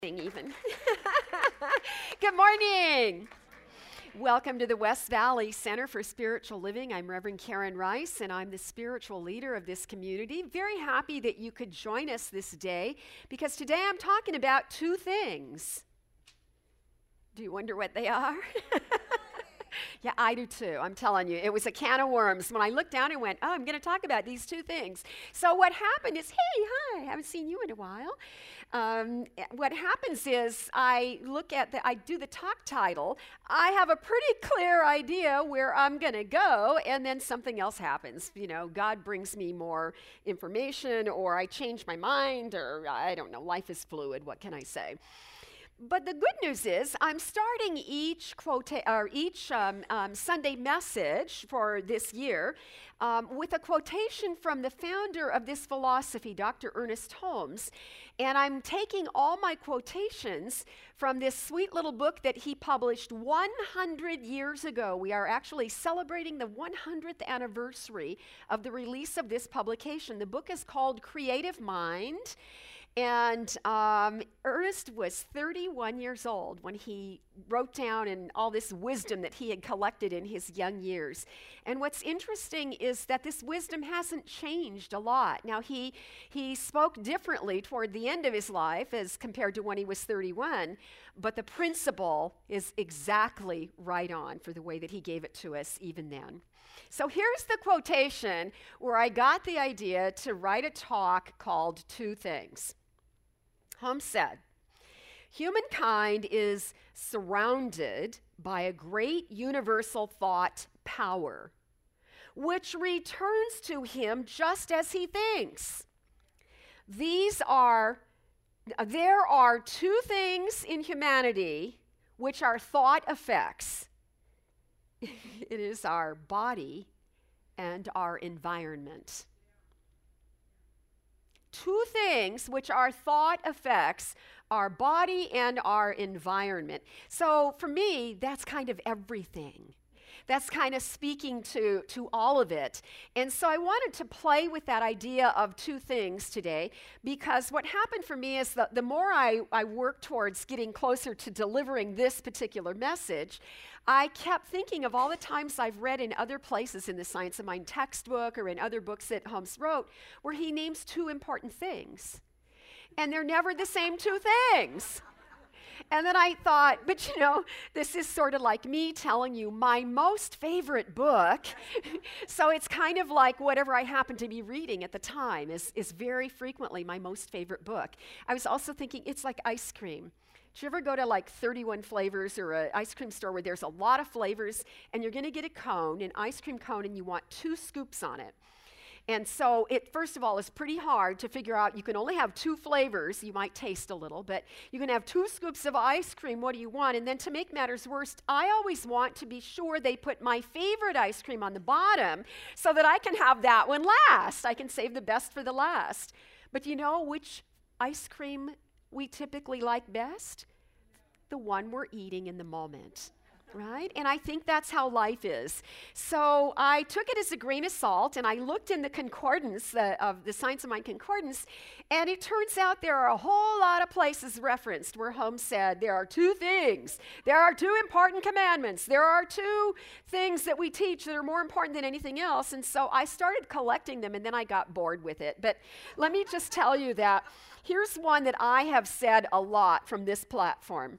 Even. Good morning. Welcome to the West Valley Center for Spiritual Living. I'm Reverend Karen Rice, and I'm the spiritual leader of this community. Very happy that you could join us this day, because today I'm talking about two things. Do you wonder what they are? Yeah, I do too. I'm telling you, it was a can of worms. When I looked down and went, oh, I'm going to talk about these two things. So what happened is, hey, hi, haven't seen you in a while. What happens is I do the talk title. I have a pretty clear idea where I'm going to go, and then something else happens. You know, God brings me more information, or I change my mind, or I don't know, life is fluid. What can I say? But the good news is I'm starting each Sunday message for this year with a quotation from the founder of this philosophy, Dr. Ernest Holmes. And I'm taking all my quotations from this sweet little book that he published 100 years ago. We are actually celebrating the 100th anniversary of the release of this publication. The book is called Creative Mind. And Ernest was 31 years old when he wrote down and all this wisdom that he had collected in his young years. And what's interesting is that this wisdom hasn't changed a lot. Now, he spoke differently toward the end of his life as compared to when he was 31, but the principle is exactly right on for the way that he gave it to us even then. So here's the quotation where I got the idea to write a talk called Two Things. Holmes said, "Humankind is surrounded by a great universal thought power, which returns to him just as he thinks. There are two things in humanity which are thought effects. It is our body and our environment. Two things which are thought effects, our body and our environment." So for me, that's kind of everything. That's kind of speaking to all of it. And so I wanted to play with that idea of two things today, because what happened for me is that the more I worked towards getting closer to delivering this particular message, I kept thinking of all the times I've read in other places in the Science of Mind textbook or in other books that Holmes wrote, where he names two important things. And they're never the same two things. And then I thought, but you know, this is sort of like me telling you my most favorite book. So it's kind of like whatever I happen to be reading at the time is very frequently my most favorite book. I was also thinking it's like ice cream. Do you ever go to like 31 flavors or an ice cream store where there's a lot of flavors, and you're going to get a cone, an ice cream cone, and you want 2 scoops on it? And so it, first of all, is pretty hard to figure out. You can only have 2 flavors. You might taste a little, but you can have 2 scoops of ice cream. What do you want? And then to make matters worse, I always want to be sure they put my favorite ice cream on the bottom so that I can have that one last. I can save the best for the last. But you know which ice cream we typically like best? The one we're eating in the moment. Right? And I think that's how life is. So I took it as a grain of salt, and I looked in the concordance of the Science of Mind concordance, and it turns out there are a whole lot of places referenced where Holmes said there are 2 things. There are 2 important commandments. There are 2 things that we teach that are more important than anything else. And so I started collecting them, and then I got bored with it. But let me just tell you that here's one that I have said a lot from this platform.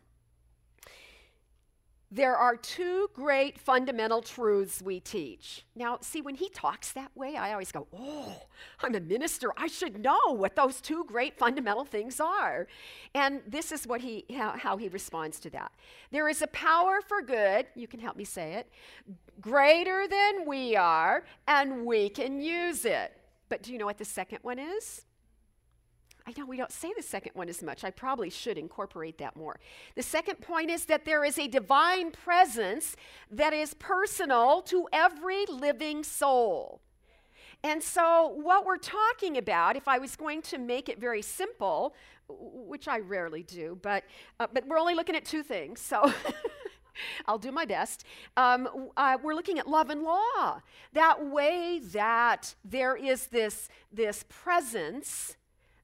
There are 2 great fundamental truths we teach. Now, see, when he talks that way, I always go, oh, I'm a minister. I should know what those 2 great fundamental things are. And this is what how he responds to that. There is a power for good, you can help me say it, greater than we are, and we can use it. But do you know what the second one is? I know we don't say the second one as much. I probably should incorporate that more. The second point is that there is a divine presence that is personal to every living soul. And so what we're talking about, if I was going to make it very simple, which I rarely do, but we're only looking at 2 things, so I'll do my best. We're looking at love and law. That way that there is this presence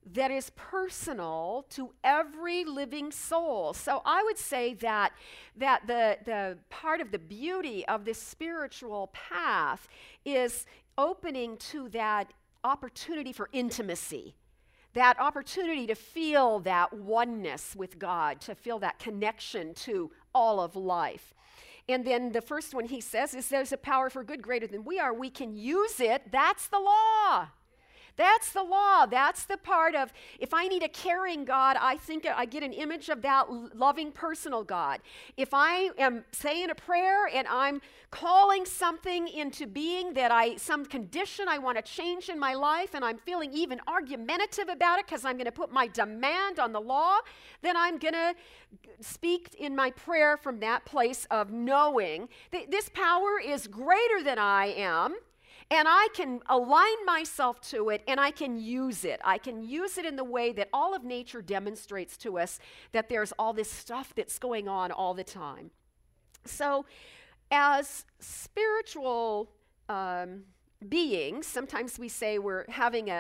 that is personal to every living soul. So I would say that the part of the beauty of this spiritual path is opening to that opportunity for intimacy, that opportunity to feel that oneness with God, to feel that connection to all of life. And then the first one he says is there's a power for good greater than we are. We can use it. That's the law. That's the law. That's the part of, if I need a caring God, I think I get an image of that loving personal God. If I am saying a prayer and I'm calling something into being some condition I want to change in my life, and I'm feeling even argumentative about it because I'm going to put my demand on the law, then I'm going to speak in my prayer from that place of knowing that this power is greater than I am. And I can align myself to it, and I can use it. I can use it in the way that all of nature demonstrates to us that there's all this stuff that's going on all the time. So as spiritual beings, sometimes we say we're having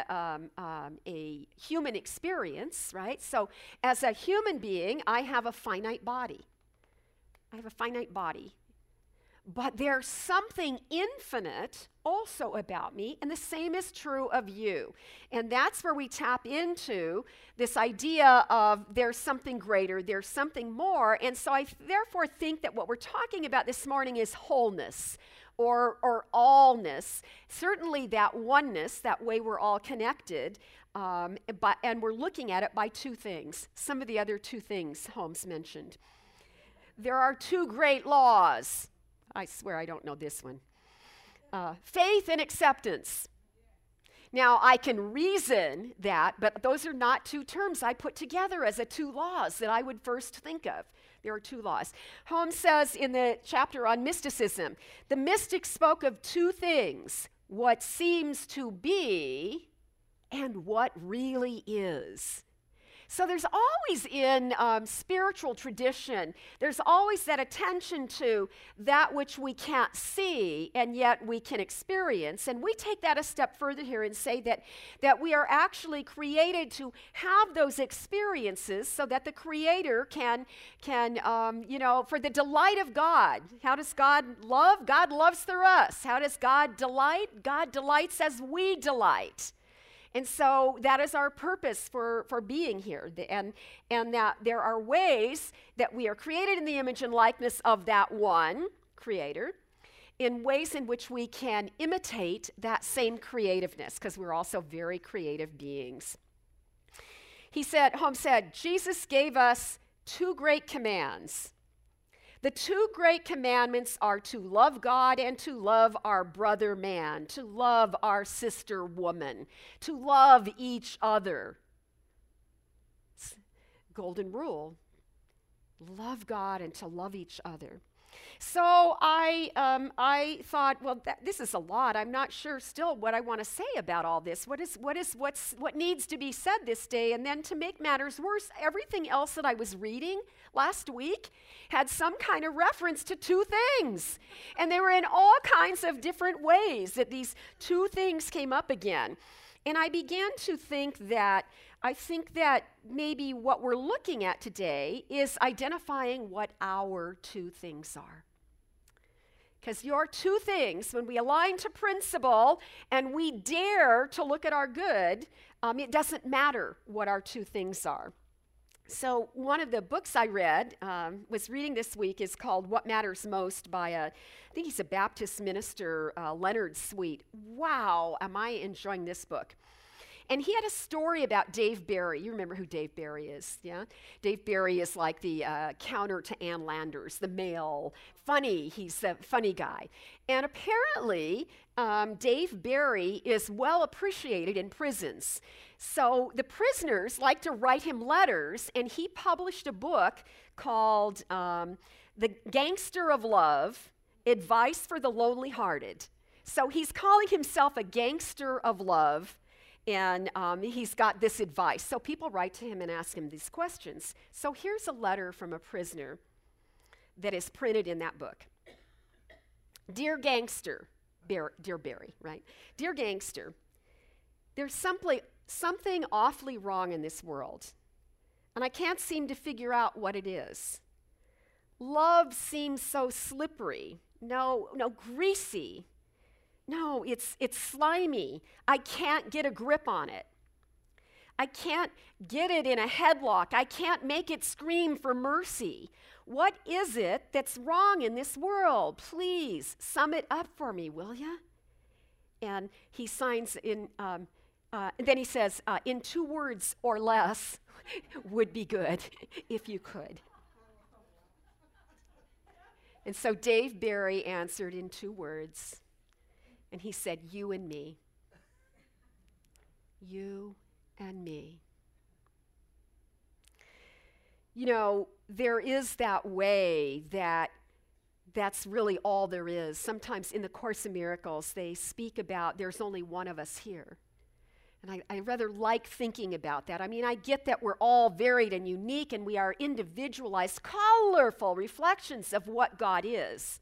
a human experience, right? So as a human being, I have a finite body. I have a finite body. But there's something infinite also about me, and the same is true of you. And that's where we tap into this idea of there's something greater, there's something more. And so I therefore think that what we're talking about this morning is wholeness or allness. Certainly that oneness, that way we're all connected, and we're looking at it by two things. Some of the other two things Holmes mentioned. There are two great laws. I swear I don't know this one. Faith and acceptance. Now, I can reason that, but those are not two terms I put together as two laws that I would first think of. There are two laws. Holmes says in the chapter on mysticism, the mystics spoke of two things, what seems to be and what really is. So there's always in spiritual tradition, there's always that attention to that which we can't see and yet we can experience. And we take that a step further here and say that we are actually created to have those experiences so that the Creator can for the delight of God. How does God love? God loves through us. How does God delight? God delights as we delight. And so that is our purpose for being here. And that there are ways that we are created in the image and likeness of that one Creator, in ways in which we can imitate that same creativeness, because we're also very creative beings. Holmes said, Jesus gave us two great commands. The two great commandments are to love God and to love our brother man, to love our sister woman, to love each other. Golden rule, love God and to love each other. So I thought, well, this is a lot. I'm not sure still what I want to say about all this. What needs to be said this day? And then to make matters worse, everything else that I was reading last week had some kind of reference to two things. And they were in all kinds of different ways that these two things came up again. And I began to think that maybe what we're looking at today is identifying what our two things are. Because your two things, when we align to principle and we dare to look at our good, it doesn't matter what our two things are. So one of the books I read, was reading this week, is called What Matters Most by I think he's a Baptist minister, Leonard Sweet. Wow, am I enjoying this book. And he had a story about Dave Barry. You remember who Dave Barry is, yeah? Dave Barry is like the counter to Ann Landers, the male, funny. He's a funny guy. And apparently, Dave Barry is well appreciated in prisons. So the prisoners like to write him letters, and he published a book called The Gangster of Love, Advice for the Lonely Hearted. So he's calling himself a gangster of love. And he's got this advice. So people write to him and ask him these questions. So here's a letter from a prisoner that is printed in that book. Dear gangster, dear Barry, right? Dear gangster, there's something awfully wrong in this world, and I can't seem to figure out what it is. Love seems so slippery, no, greasy. No, it's slimy. I can't get a grip on it. I can't get it in a headlock. I can't make it scream for mercy. What is it that's wrong in this world? Please sum it up for me, will you? And he signs in, then he says, in 2 words or less would be good if you could. And so Dave Barry answered in 2 words, and he said, you and me. You and me. You know, there is that way that's really all there is. Sometimes in the Course in Miracles, they speak about there's only one of us here. And I rather like thinking about that. I mean, I get that we're all varied and unique, and we are individualized, colorful reflections of what God is.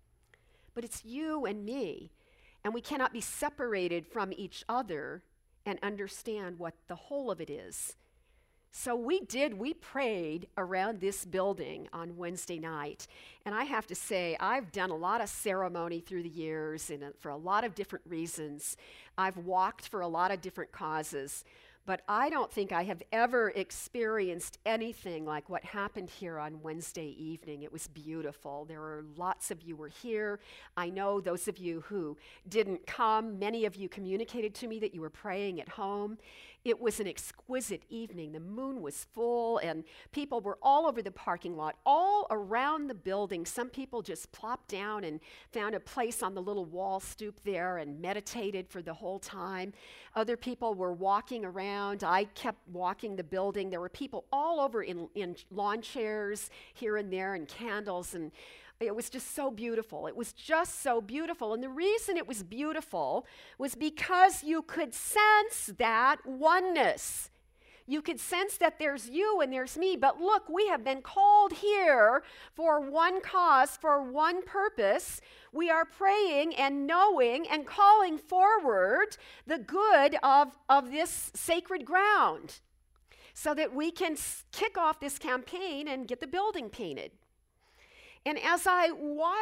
But it's you and me, and we cannot be separated from each other and understand what the whole of it is. So we prayed around this building on Wednesday night. And I have to say, I've done a lot of ceremony through the years and for a lot of different reasons. I've walked for a lot of different causes. But I don't think I have ever experienced anything like what happened here on Wednesday evening. It was beautiful. There were lots of you were here. I know those of you who didn't come, many of you communicated to me that you were praying at home. It was an exquisite evening. The moon was full, and people were all over the parking lot, all around the building. Some people just plopped down and found a place on the little wall stoop there and meditated for the whole time. Other people were walking around. I kept walking the building. There were people all over in lawn chairs here and there and candles, and it was just so beautiful. It was just so beautiful. And the reason it was beautiful was because you could sense that oneness. You could sense that there's you and there's me. But look, we have been called here for one cause, for one purpose. We are praying and knowing and calling forward the good of this sacred ground so that we can kick off this campaign and get the building painted. And as I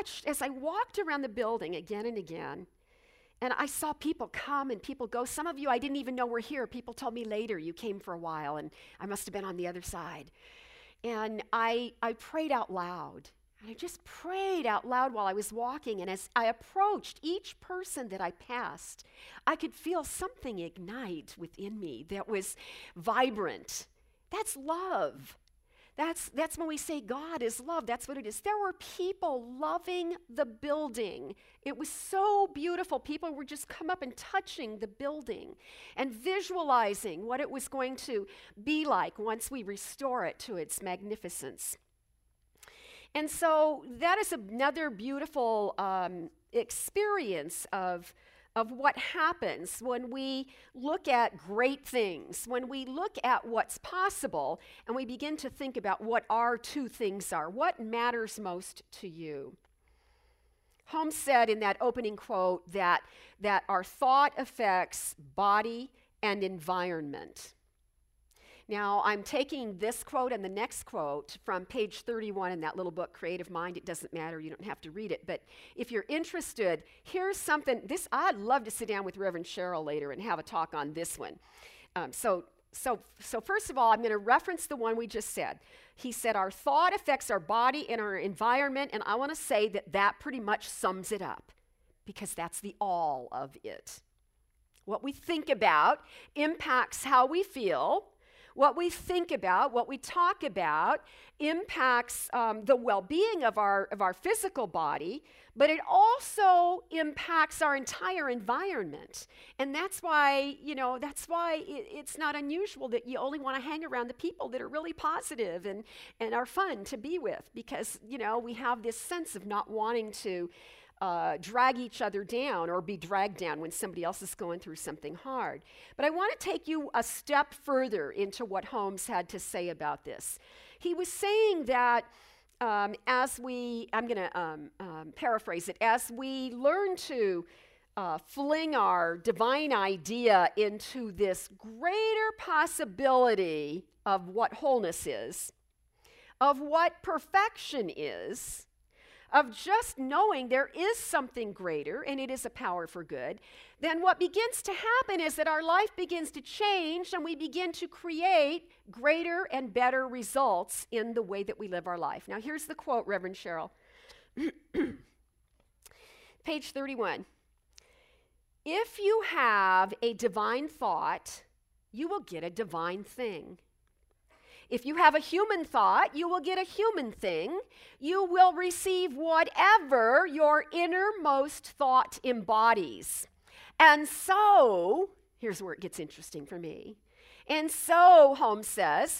walked around the building again and again, and I saw people come and people go. Some of you I didn't even know were here. People told me later you came for a while, and I must have been on the other side. And I prayed out loud. And I just prayed out loud while I was walking. And as I approached each person that I passed, I could feel something ignite within me that was vibrant. That's love. That's when we say God is love. That's what it is. There were people loving the building. It was so beautiful. People were just come up and touching the building and visualizing what it was going to be like once we restore it to its magnificence. And so that is another beautiful experience of what happens when we look at great things, when we look at what's possible, and we begin to think about what our 2 things are. What matters most to you? Holmes said in that opening quote that our thought affects body and environment. Now, I'm taking this quote and the next quote from page 31 in that little book, Creative Mind. It doesn't matter. You don't have to read it. But if you're interested, here's something. I'd love to sit down with Reverend Cheryl later and have a talk on this one. So first of all, I'm going to reference the one we just said. He said, our thought affects our body and our environment. And I want to say that pretty much sums it up, because that's the all of it. What we think about impacts how we feel. What we think about, what we talk about, impacts the well-being of our physical body, but it also impacts our entire environment. And that's why, it's not unusual that you only want to hang around the people that are really positive and are fun to be with, because, we have this sense of not wanting to drag each other down or be dragged down when somebody else is going through something hard. But I want to take you a step further into what Holmes had to say about this. He was saying that I'm going to paraphrase it, as we learn to fling our divine idea into this greater possibility of what wholeness is, of what perfection is, of just knowing there is something greater and it is a power for good, then what begins to happen is that our life begins to change and we begin to create greater and better results in the way that we live our life. Now, here's the quote, Reverend Cheryl. Page 31. If you have a divine thought, you will get a divine thing. If you have a human thought, you will get a human thing. You will receive whatever your innermost thought embodies. And so, here's where it gets interesting for me. And so, Holmes says,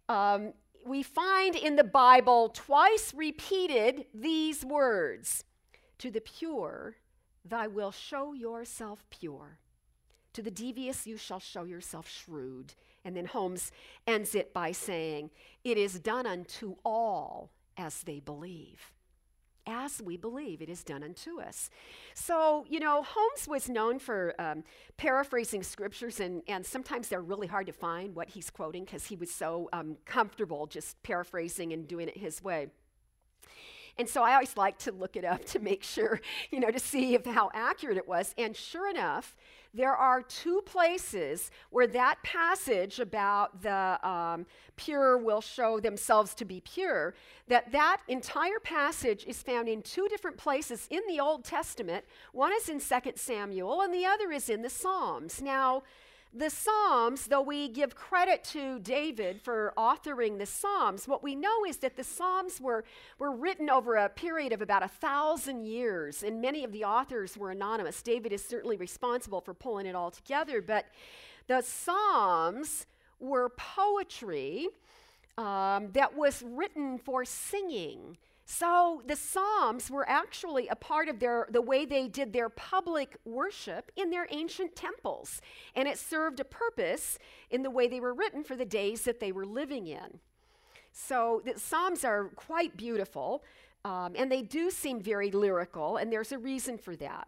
we find in the Bible twice repeated these words, to the pure, thy will show yourself pure. To the devious, you shall show yourself shrewd. And then Holmes ends it by saying, it is done unto all as they believe. As we believe, it is done unto us. So, Holmes was known for paraphrasing scriptures, and sometimes they're really hard to find what he's quoting because he was so comfortable just paraphrasing and doing it his way. And so I always like to look it up to make sure, to see how accurate it was. And sure enough, there are two places where that passage about the pure will show themselves to be pure, that entire passage is found in two different places in the Old Testament. One is in 2 Samuel and the other is in the Psalms. Now, the Psalms, though we give credit to David for authoring the Psalms, what we know is that the Psalms were written over a period of about 1,000 years, and many of the authors were anonymous. David is certainly responsible for pulling it all together, but the Psalms were poetry that was written for singing. So the Psalms were actually a part of the way they did their public worship in their ancient temples. And it served a purpose in the way they were written for the days that they were living in. So the Psalms are quite beautiful, and they do seem very lyrical, and there's a reason for that.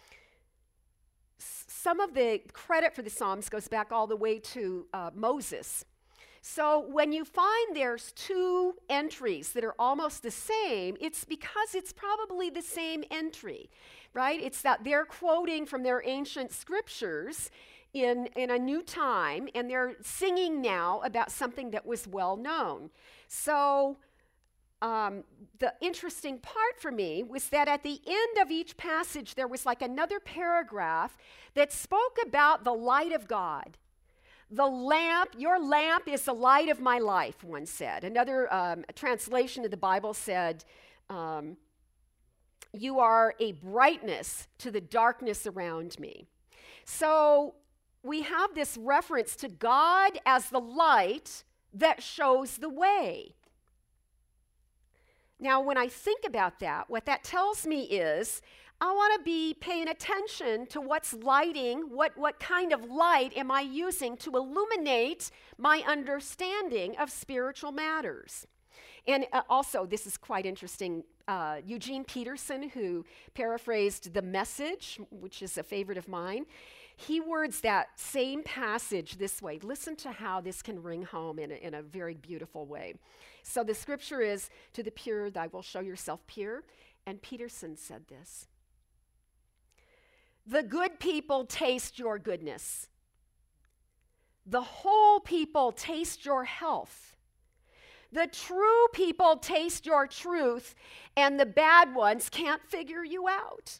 Some of the credit for the Psalms goes back all the way to Moses. So when you find there's two entries that are almost the same, it's because it's probably the same entry, right? It's that they're quoting from their ancient scriptures in a new time, and they're singing now about something that was well known. So the interesting part for me was that at the end of each passage, there was like another paragraph that spoke about the light of God. The lamp, your lamp is the light of my life, one said. Another translation of the Bible said, you are a brightness to the darkness around me. So we have this reference to God as the light that shows the way. Now, when I think about that, what that tells me is I want to be paying attention to what's lighting, what kind of light am I using to illuminate my understanding of spiritual matters. And also, this is quite interesting, Eugene Peterson, who paraphrased The Message, which is a favorite of mine, he words that same passage this way. Listen to how this can ring home in a very beautiful way. So the scripture is, to the pure, thy will show yourself pure. And Peterson said this: the good people taste your goodness. The whole people taste your health. The true people taste your truth, and the bad ones can't figure you out.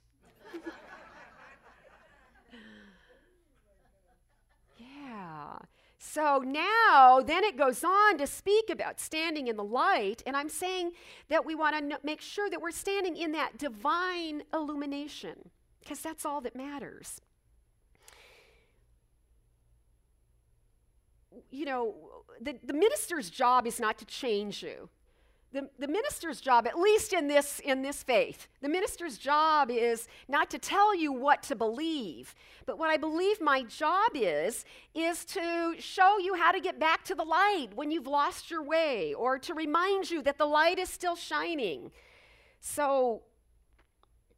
Yeah. So now, then it goes on to speak about standing in the light, and I'm saying that we want to make sure that we're standing in that divine illumination, because that's all that matters. You know, the minister's job is not to change you. The minister's job, at least in this faith, the minister's job is not to tell you what to believe. But what I believe my job is to show you how to get back to the light when you've lost your way, or to remind you that the light is still shining. So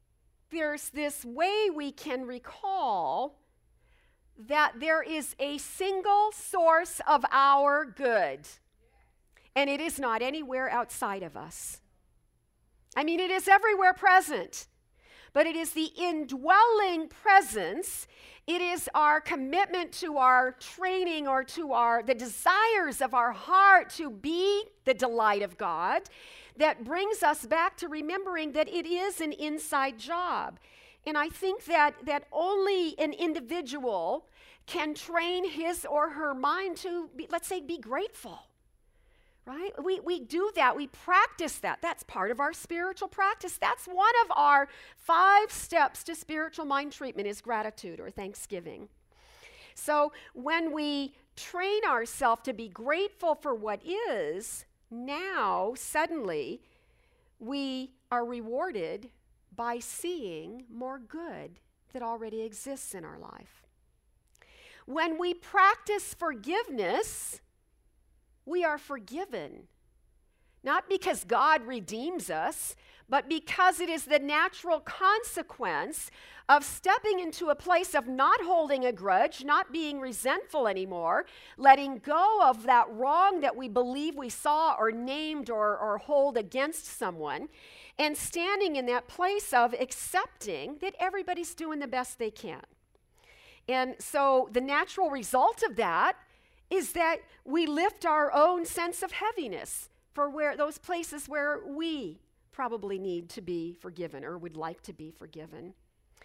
there's this way we can recall that there is a single source of our good, and it is not anywhere outside of us. I mean, it is everywhere present, but it is the indwelling presence. It is our commitment to our training or to the desires of our heart to be the delight of God that brings us back to remembering that it is an inside job. And I think that only an individual can train his or her mind to, let's say, be grateful. Right? We do that. We practice that. That's part of our spiritual practice. That's one of our 5 steps to spiritual mind treatment is gratitude or thanksgiving. So when we train ourselves to be grateful for what is, now suddenly we are rewarded by seeing more good that already exists in our life. When we practice forgiveness, we are forgiven, not because God redeems us, but because it is the natural consequence of stepping into a place of not holding a grudge, not being resentful anymore, letting go of that wrong that we believe we saw or named or hold against someone, and standing in that place of accepting that everybody's doing the best they can. And so the natural result of that is that we lift our own sense of heaviness for those places where we probably need to be forgiven or would like to be forgiven.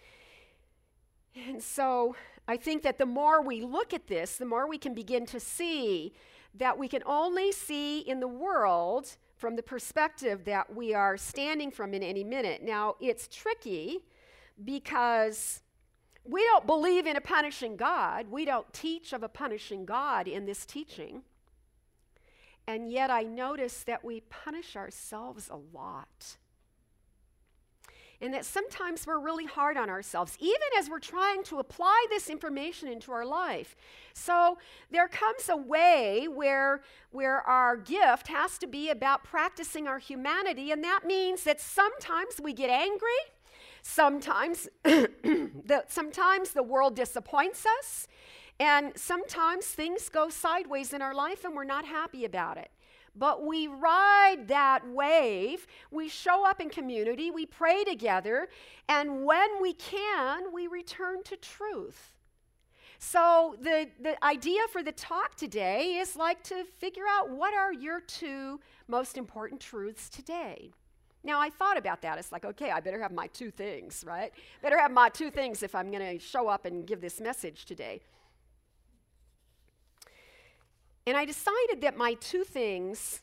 And so I think that the more we look at this, the more we can begin to see that we can only see in the world from the perspective that we are standing from in any minute. Now, it's tricky because we don't believe in a punishing God. We don't teach of a punishing God in this teaching. And yet I notice that we punish ourselves a lot. And that sometimes we're really hard on ourselves, even as we're trying to apply this information into our life. So there comes a way where our gift has to be about practicing our humanity, and that means that sometimes we get angry. Sometimes the world disappoints us, and sometimes things go sideways in our life and we're not happy about it. But we ride that wave, we show up in community, we pray together, and when we can, we return to truth. So the idea for the talk today is like to figure out what are your 2 most important truths today. Now, I thought about that. It's like, okay, I better have my 2 things, right? Better have my 2 things if I'm going to show up and give this message today. And I decided that my 2 things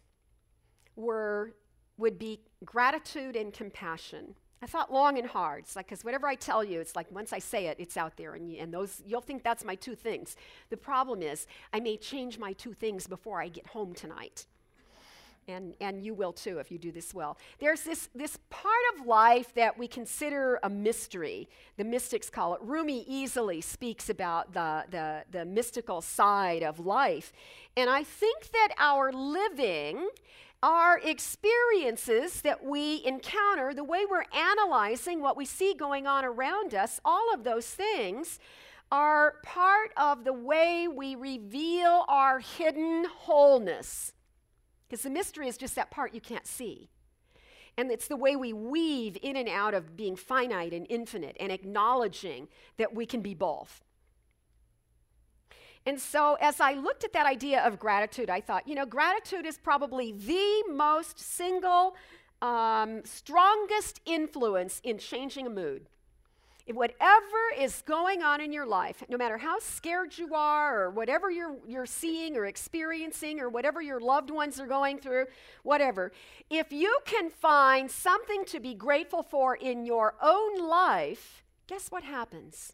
would be gratitude and compassion. I thought long and hard. It's like, because whatever I tell you, it's like once I say it, it's out there, and you'll think that's my 2 things. The problem is, I may change my 2 things before I get home tonight. And you will too if you do this well. There's this part of life that we consider a mystery. The mystics call it. Rumi easily speaks about the mystical side of life. And I think that our living, our experiences that we encounter, the way we're analyzing what we see going on around us, all of those things are part of the way we reveal our hidden wholeness. Because the mystery is just that part you can't see. And it's the way we weave in and out of being finite and infinite and acknowledging that we can be both. And so as I looked at that idea of gratitude, I thought, gratitude is probably the most strongest influence in changing a mood. If whatever is going on in your life, no matter how scared you are or whatever you're seeing or experiencing or whatever your loved ones are going through, whatever, if you can find something to be grateful for in your own life, guess what happens?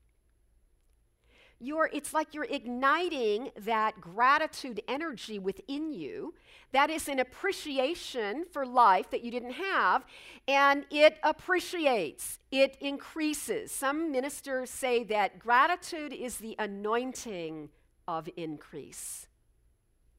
It's like you're igniting that gratitude energy within you. That is an appreciation for life that you didn't have, and it appreciates, it increases. Some ministers say that gratitude is the anointing of increase.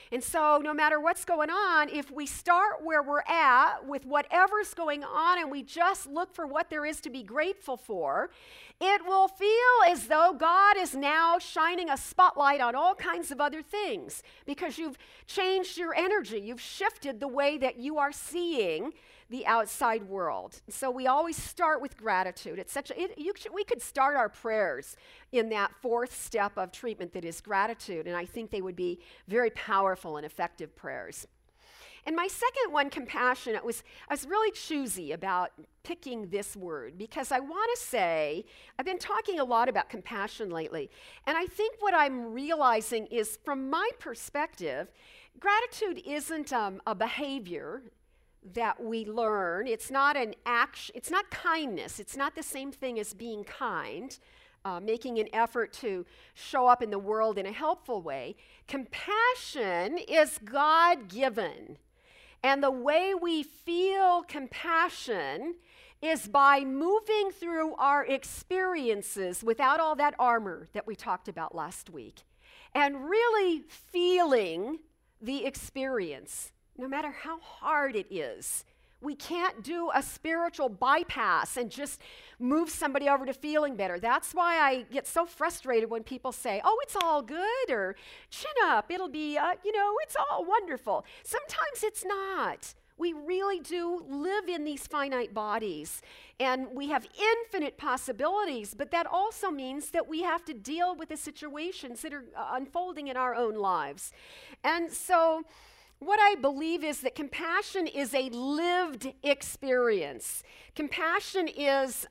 And so, no matter what's going on, if we start where we're at with whatever's going on and we just look for what there is to be grateful for, it will feel as though God is now shining a spotlight on all kinds of other things because you've changed your energy. You've shifted the way that you are seeing the outside world. So we always start with gratitude. It's we could start our prayers in that fourth step of treatment that is gratitude, and I think they would be very powerful and effective prayers. And my second one, compassion, I was really choosy about picking this word because I want to say, I've been talking a lot about compassion lately, and I think what I'm realizing is, from my perspective, gratitude isn't a behavior that we learn. It's not an action. It's not kindness. It's not the same thing as being kind, making an effort to show up in the world in a helpful way. Compassion is God-given. And the way we feel compassion is by moving through our experiences without all that armor that we talked about last week, and really feeling the experience. No matter how hard it is, we can't do a spiritual bypass and just move somebody over to feeling better. That's why I get so frustrated when people say, oh, it's all good, or chin up, it'll be, it's all wonderful. Sometimes it's not. We really do live in these finite bodies, and we have infinite possibilities, but that also means that we have to deal with the situations that are unfolding in our own lives. And so, what I believe is that compassion is a lived experience. Compassion is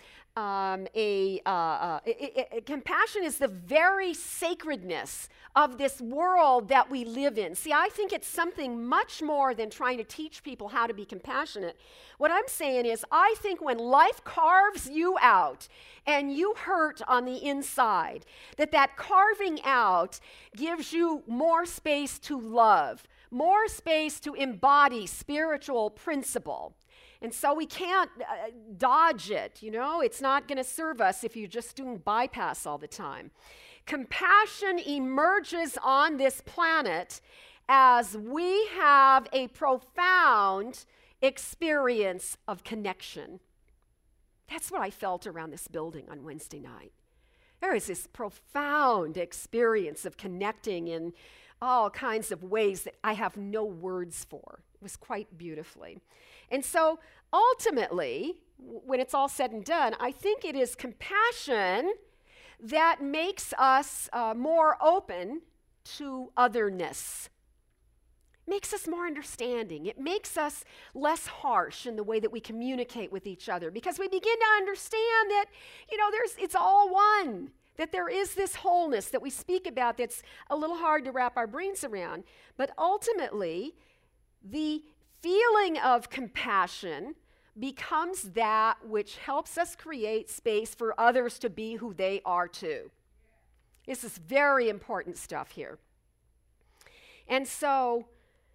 compassion is the very sacredness of this world that we live in. See, I think it's something much more than trying to teach people how to be compassionate. What I'm saying is, I think when life carves you out and you hurt on the inside, that carving out gives you more space to love, more space to embody spiritual principle. And so we can't dodge it, It's not going to serve us if you're just doing bypass all the time. Compassion emerges on this planet as we have a profound experience of connection. That's what I felt around this building on Wednesday night. There is this profound experience of connecting in all kinds of ways that I have no words for. It was quite beautifully. And so ultimately, when it's all said and done, I think it is compassion that makes us more open to otherness. Makes us more understanding. It makes us less harsh in the way that we communicate with each other, because we begin to understand that, it's all one. That there is this wholeness that we speak about that's a little hard to wrap our brains around. But ultimately, the feeling of compassion becomes that which helps us create space for others to be who they are too. This is very important stuff here. And so,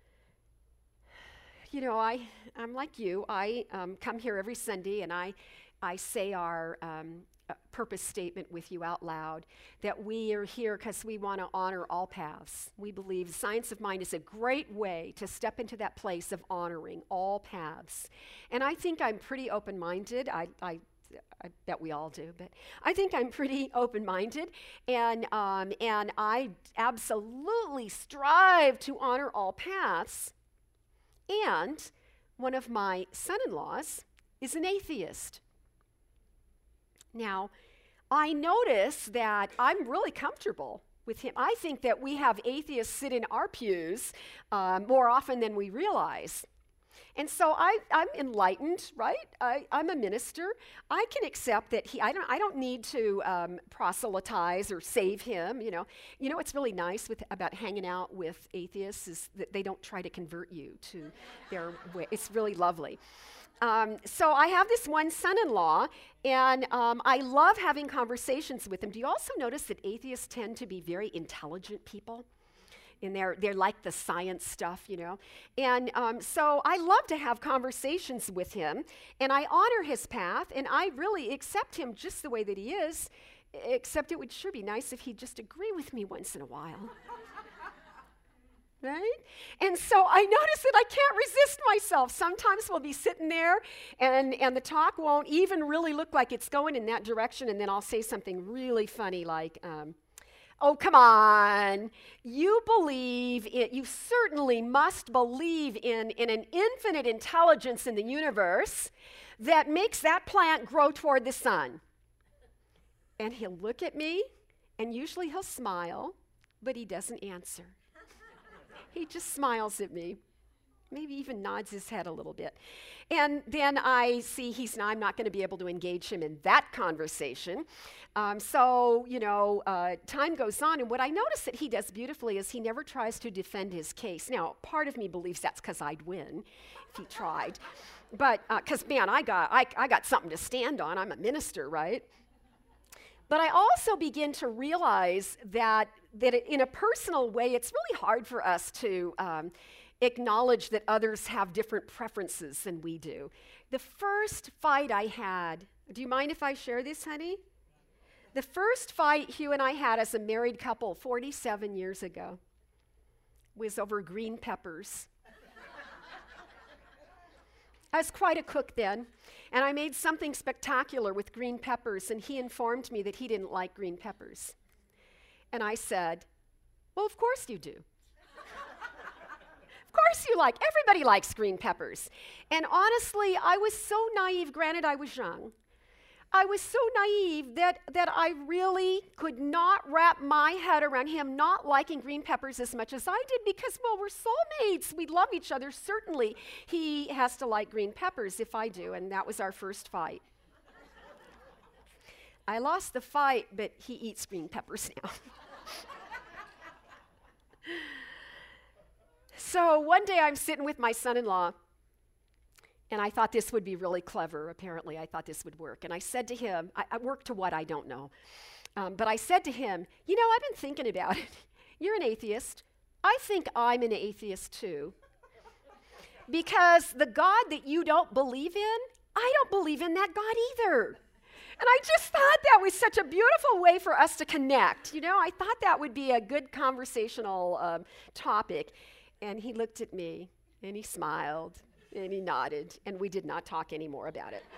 I'm like you. I come here every Sunday and I say our purpose statement with you out loud, that we are here because we want to honor all paths. We believe Science of Mind is a great way to step into that place of honoring all paths. And I think I'm pretty open-minded. I bet we all do, but I think I'm pretty open-minded, and I absolutely strive to honor all paths. And one of my son-in-laws is an atheist. Now, I notice that I'm really comfortable with him. I think that we have atheists sit in our pews more often than we realize. And so I'm enlightened, right? I'm a minister. I can accept that I don't need to proselytize or save him. What's really nice about hanging out with atheists is that they don't try to convert you to their way. It's really lovely. So I have this one son-in-law, and I love having conversations with him. Do you also notice that atheists tend to be very intelligent people? And they're like the science stuff, And so I love to have conversations with him, and I honor his path, and I really accept him just the way that he is, except it would sure be nice if he'd just agree with me once in a while. right? And so I notice that I can't resist myself. Sometimes we'll be sitting there and the talk won't even really look like it's going in that direction, and then I'll say something really funny like, oh, come on. You certainly must believe in an infinite intelligence in the universe that makes that plant grow toward the sun. And he'll look at me, and usually he'll smile, but he doesn't answer. He just smiles at me, maybe even nods his head a little bit. And then I see I'm not going to be able to engage him in that conversation. Time goes on, and what I notice that he does beautifully is he never tries to defend his case. Now, part of me believes that's because I'd win if he tried. But, because, man, I got something to stand on. I'm a minister, right? But I also begin to realize that in a personal way, it's really hard for us to acknowledge that others have different preferences than we do. The first fight I had, do you mind if I share this, honey? The first fight Hugh and I had as a married couple 47 years ago was over green peppers. I was quite a cook then, and I made something spectacular with green peppers, and he informed me that he didn't like green peppers. And I said, well, of course you do. Of course you like. Everybody likes green peppers. And honestly, I was so naive. Granted, I was young. I was so naive that I really could not wrap my head around him not liking green peppers as much as I did because, well, we're soulmates. We love each other. Certainly, he has to like green peppers if I do, and that was our first fight. I lost the fight, but he eats green peppers now. So one day I'm sitting with my son-in-law, and I thought this would be really clever. Apparently, I thought this would work. And I said to him, I work to what I don't know. But I said to him, I've been thinking about it. You're an atheist. I think I'm an atheist too. Because the God that you don't believe in, I don't believe in that God either. And I just thought that was such a beautiful way for us to connect. I thought that would be a good conversational topic. And he looked at me, and he smiled. And he nodded, and we did not talk anymore about it.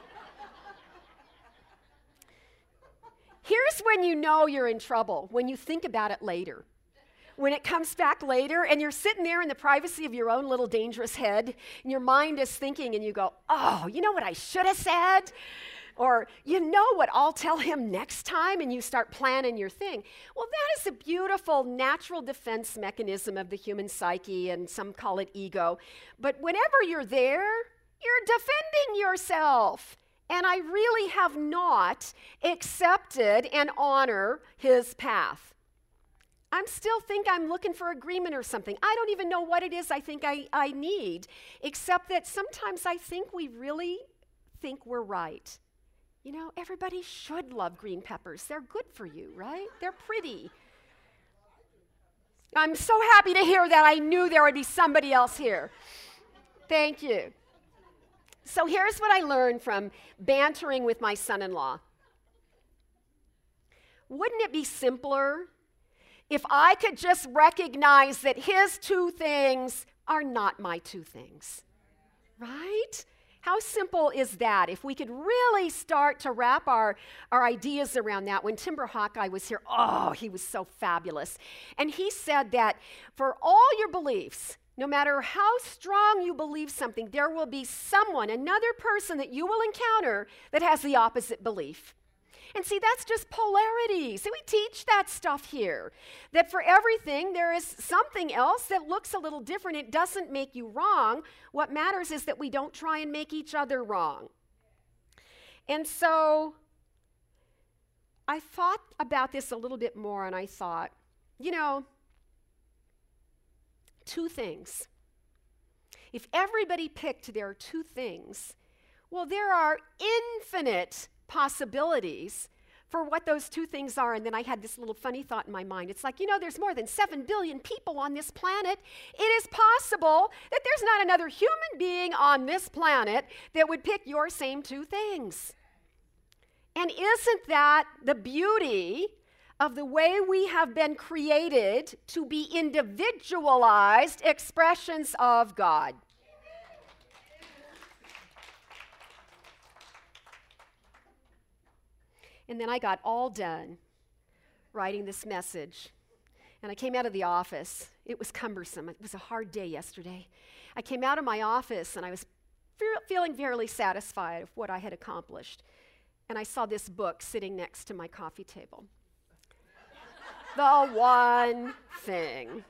Here's when you know you're in trouble, when you think about it later. When it comes back later, and you're sitting there in the privacy of your own little dangerous head, and your mind is thinking, and you go, oh, you know what I should have said? Or, you know what I'll tell him next time, and you start planning your thing. Well, that is a beautiful natural defense mechanism of the human psyche, and some call it ego. But whenever you're there, you're defending yourself. And I really have not accepted and honor his path. I still think I'm looking for agreement or something. I don't even know what it is I think I need, except that sometimes I think we really think we're right. Everybody should love green peppers. They're good for you, right? They're pretty. I'm so happy to hear that. I knew there would be somebody else here. Thank you. So here's what I learned from bantering with my son-in-law. Wouldn't it be simpler if I could just recognize that his two things are not my two things? Right? How simple is that? If we could really start to wrap our ideas around that. When Timber Hawkeye was here, he was so fabulous. And he said that for all your beliefs, no matter how strong you believe something, there will be someone, another person that you will encounter that has the opposite belief. And see, that's just polarity. So we teach that stuff here, that for everything there is something else that looks a little different. It doesn't make you wrong. What matters is that we don't try and make each other wrong. And so I thought about this a little bit more, and I thought, two things. If everybody picked their two things, well, there are infinite possibilities for what those two things are. And then I had this little funny thought in my mind. It's like, there's more than 7 billion people on this planet. It is possible that there's not another human being on this planet that would pick your same two things. And isn't that the beauty of the way we have been created to be individualized expressions of God. And then I got all done writing this message. And I came out of the office. It was cumbersome. It was a hard day yesterday. I came out of my office and I was feeling fairly satisfied with what I had accomplished. And I saw this book sitting next to my coffee table. The One Thing.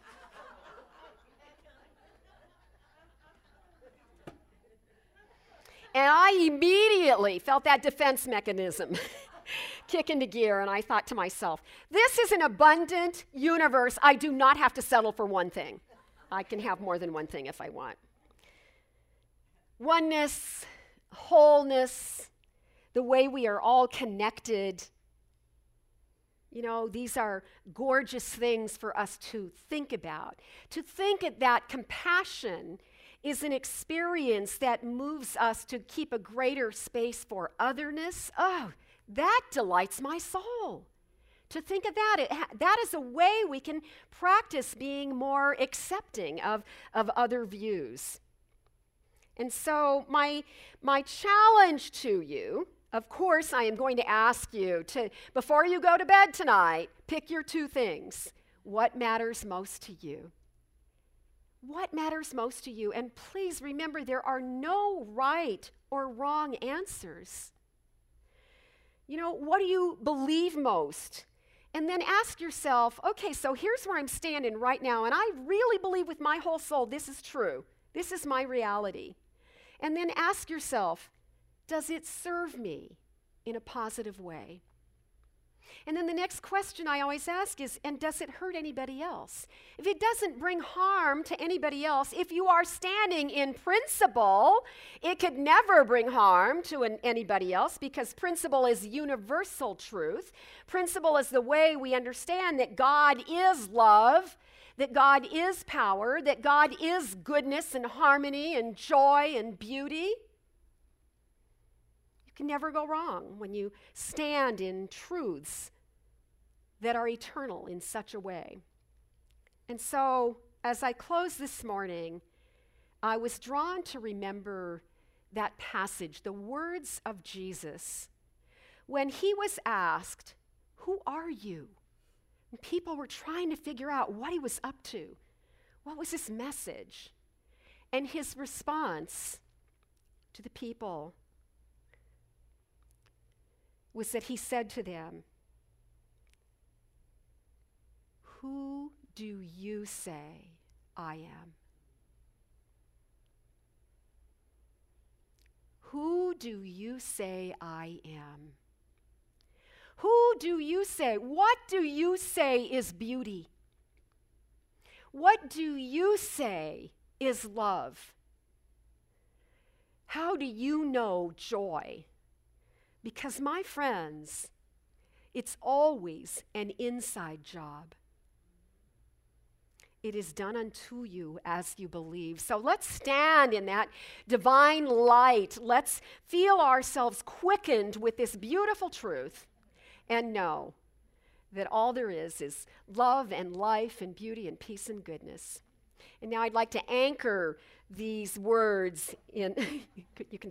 And I immediately felt that defense mechanism kick into gear, and I thought to myself, this is an abundant universe. I do not have to settle for one thing. I can have more than one thing if I want. Oneness, wholeness, the way we are all connected. You know, these are gorgeous things for us to think about. To think that compassion is an experience that moves us to keep a greater space for otherness. Oh, that delights my soul. To think of that, that is a way we can practice being more accepting of other views. And so my challenge to you, of course, I am going to ask you to, before you go to bed tonight, pick your two things. What matters most to you? What matters most to you? And please remember, there are no right or wrong answers. You know, what do you believe most? And then ask yourself, okay, so here's where I'm standing right now, and I really believe with my whole soul this is true. This is my reality. And then ask yourself, does it serve me in a positive way? And then the next question I always ask is, and does it hurt anybody else? If it doesn't bring harm to anybody else, if you are standing in principle, it could never bring harm to anybody else, because principle is universal truth. Principle is the way we understand that God is love, that God is power, that God is goodness and harmony and joy and beauty. You can never go wrong when you stand in truths that are eternal in such a way. And so, as I close this morning, I was drawn to remember that passage, the words of Jesus, when he was asked, "Who are you?" And people were trying to figure out what he was up to. What was his message? And his response to the people was that he said to them, "Who do you say I am?" Who do you say I am? Who do you say? What do you say is beauty? What do you say is love? How do you know joy? Because, my friends, it's always an inside job. It is done unto you as you believe. So let's stand in that divine light. Let's feel ourselves quickened with this beautiful truth and know that all there is love and life and beauty and peace and goodness. And now I'd like to anchor these words in, you can